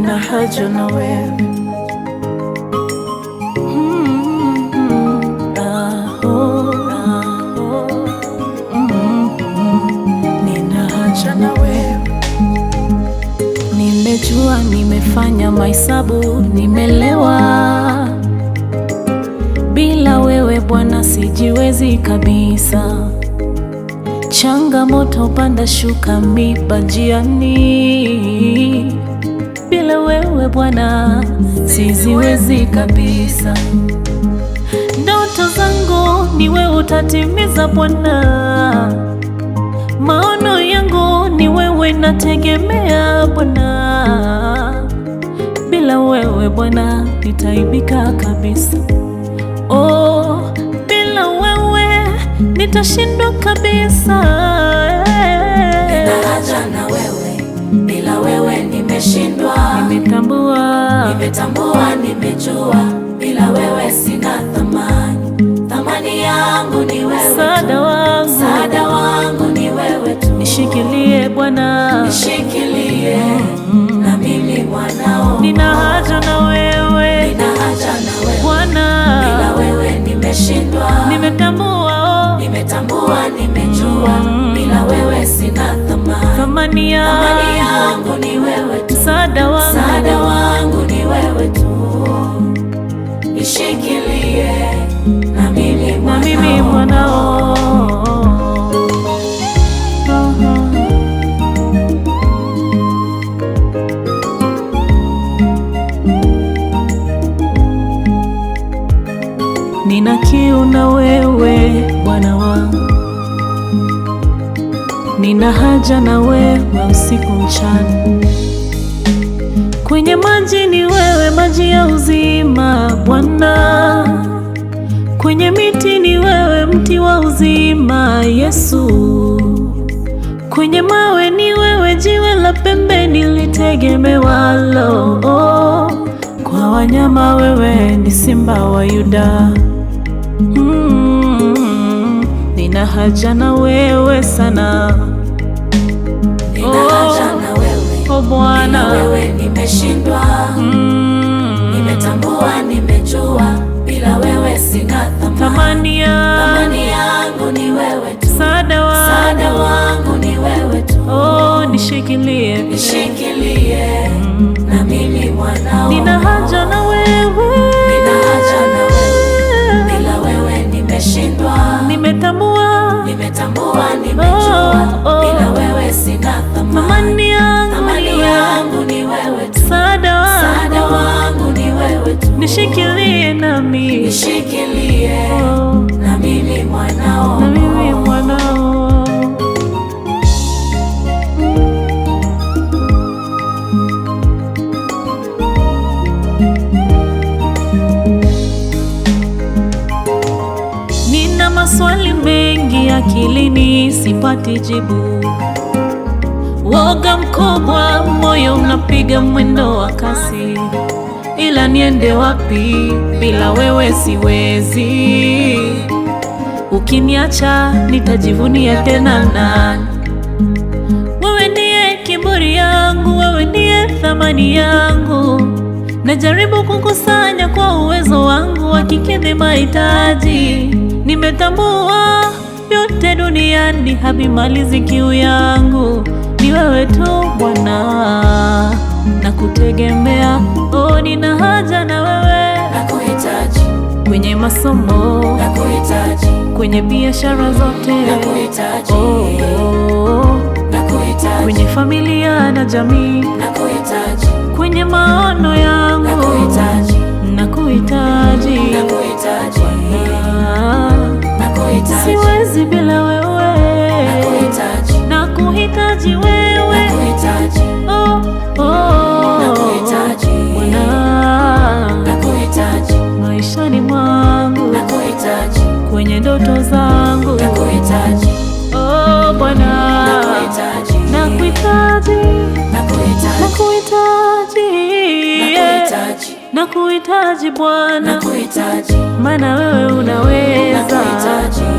nina haja na wewe. Nina haja na wewe. Nimejua nimefanya mahesabu, nimelewa. Bila wewe Bwana sijiwezi kabisa. Changamoto panda shuka miba njiani. Bila wewe Bwana siziwezi kabisa. Ndoto zangu ni wewe utatimiza Bwana. Maono yangu ni wewe nategemea Bwana. Bila wewe Bwana nitaibika kabisa. Oh, bila wewe nitashindwa kabisa. Nina haja na wewe, bila wewe nimeshindwa. Nimetambua, nimejua, bila wewe sina thamani. Thamani yangu ni wewe, msaada wangu ni wewe tu. Nishikilie Bwana, nishikilie, na mimi mwanao. nina haja na wewe, nina haja na wewe Bwana. Bila wewe nimeshindwa. Nimetambua, nimejua, bila wewe sina thamani. thamani yangu ni wewe tu. msaada wangu ni wewe tu. Nishikilie, na mimi mwanao. Nina kiu na wewe Bwana wangu, nina haja na wewe usiku mchana. Kwenye maji ni wewe, maji ya uzima Bwana. Kwenye miti ni wewe, mti wa uzima Yesu. Kwenye mawe ni wewe, jiwe la pembeni litegemewalo. Kwa wanyama wewe ni simba wa Yuda. Nina haja na wewe sana. Nina haja na wewe, Bwana. Bila wewe nimeshindwa. Nimetambua, nimejua, bila wewe sina thamani. Thamani yangu ni wewe tu. msaada wangu ni wewe tu. Nishikilie, na mimi mwanao. nina haja na wewe, bila wewe nimeshindwa. nimetambua, nimejua, bila wewe sina thamani. thamani yangu ni wewe tu. msaada wangu ni wewe tu. nishikilie nami, na mimi mwanao. Nina maswali mengi akilini, sipati jibu. Woga mkubwa, moyo unapiga mwendo wa kasi. Ila niende wapi? Bila wewe siwezi. Ukiniacha nitajivunia tena nani? Wewe ndiye kiburi yangu, wewe ndiye thamani yangu. Najaribu kukusanya kwa uwezo wangu wa kikidhi mahitaji. Nimetambua yote duniani havimalizi kiu yangu. Ni wewe tu Bwana, nakutegemea. Nina haja na wewe, nakuhitaji. Kwenye masomo nakuhitaji, kwenye biashara zote nakuhitaji. Nakuhitaji, kwenye familia na jamii, nakuhitaji. kwenye maono yangu, nakuhitaji. Nakuhitaji, nakuhitaji. Siwezi bila wewe, nakuhitaji. Nakuhitaji wewe, nakuhitaji. Nakuhitaji, Bwana. Nakuhitaji, maishani mwangu, nakuhitaji. kwenye ndoto zangu, Nakuhitaji, Bwana. nakuhitaji. Nakuhitaji, nakuhitaji Bwana, nakuhitaji. maana wewe unaweza. Nakuhitaji.